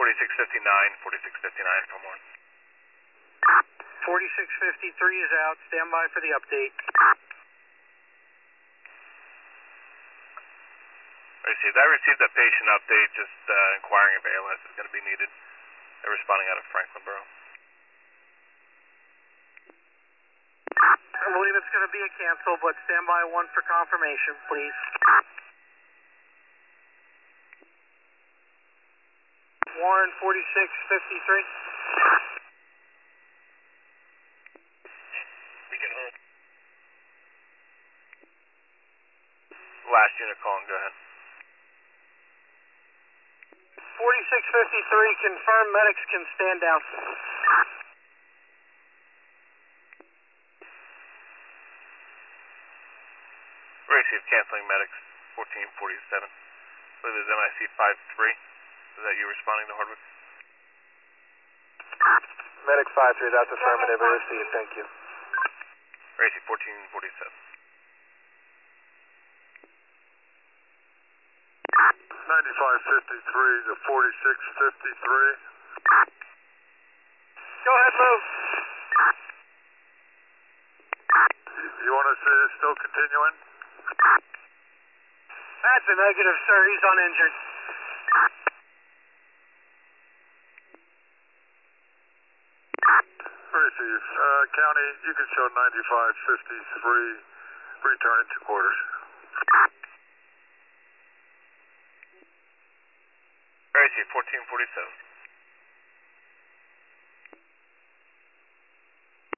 4659, 4659 from 1. 4653 is out. Stand by for the update. Received. I received a patient update just inquiring if ALS is going to be needed. They're responding out of Franklin Borough. I believe it's going to be a cancel, but stand by 1 for confirmation, please. Warren, 4653. We can hold. Last unit calling, go ahead. 4653, confirm medics can stand down. Received, canceling medics, 1447. I believe there's MIC 53. Is that you responding to Hardwick? Medic 53, that's affirmative. I received, thank you. Racing 1447. 9553 to 4653. Go ahead, move. You want us to still continuing? That's a negative, sir. He's uninjured. Receive. County, you can show 9553 returning to quarters. Racing 1447.